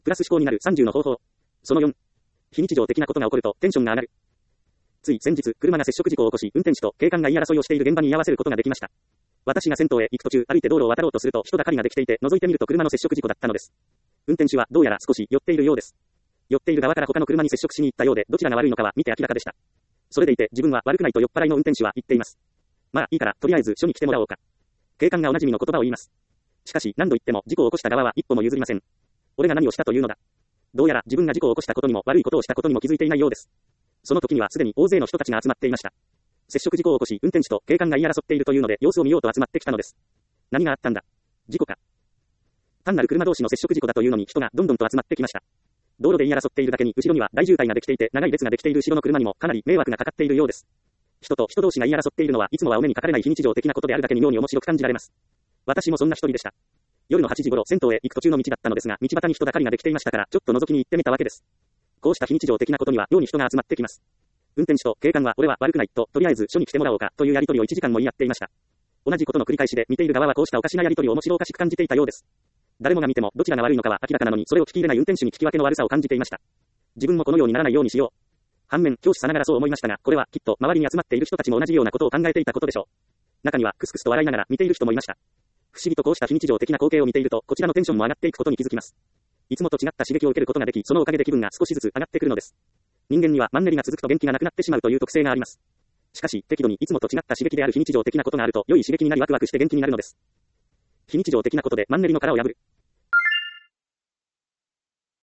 プラス思考になる30の方法。その4。非日常的なことが起こるとテンションが上がる。つい先日、車が接触事故を起こし、運転手と警官が言い争いをしている現場に居合わせることができました。私が銭湯へ行く途中、歩いて道路を渡ろうとすると人だかりができていて、覗いてみると車の接触事故だったのです。運転手はどうやら少し酔っているようです。酔っている側から他の車に接触しに行ったようで、どちらが悪いのかは見て明らかでした。それでいて自分は悪くないと酔っ払いの運転手は言っています。まあいいから、とりあえず署に来てもらおうか。警官がおなじみの言葉を言います。しかし何度言っても事故を起こした側は一歩も譲りません。俺が何をしたというのだ。どうやら自分が事故を起こしたことにも悪いことをしたことにも気づいていないようです。その時にはすでに大勢の人たちが集まっていました。接触事故を起こし運転手と警官が言い争っているというので様子を見ようと集まってきたのです。何があったんだ。事故か。単なる車同士の接触事故だというのに人がどんどんと集まってきました。道路で言い争っているだけに後ろには大渋滞ができていて長い列ができている後ろの車にもかなり迷惑がかかっているようです。人と人同士が言い争っているのはいつもはお目にかかれない非日常的なことであるだけに妙に面白く感じられます。私もそんな一人でした。夜の8時頃銭湯へ行く途中の道だったのですが、道端に人だかりができていましたからちょっと覗きに行ってみたわけです。こうした非日常的なことには妙に人が集まってきます。運転手と警官は俺は悪くないととりあえず署に来てもらおうかというやり取りを1時間も言い合っていました。同じことの繰り返しで見ている側はこうしたおかしなやり取りを面白おかしく感じていたようです。誰もが見てもどちらが悪いのかは明らかなのにそれを聞き入れない運転手に聞き分けの悪さを感じていました。自分もこのようにならないようにしよう。反面教師さながらそう思いましたが、これはきっと周りに集まっている人たちも同じようなことを考えていたことでしょう。中にはクスクスと笑いながら見ている人もいました。不思議とこうした非日常的な光景を見ているとこちらのテンションも上がっていくことに気づきます。いつもと違った刺激を受けることができ、そのおかげで気分が少しずつ上がってくるのです。人間にはマンネリが続くと元気がなくなってしまうという特性があります。しかし適度にいつもと違った刺激である非日常的なことがあると良い刺激になりワクワクして元気になるのです。非日常的なことでマンネリの殻を破る。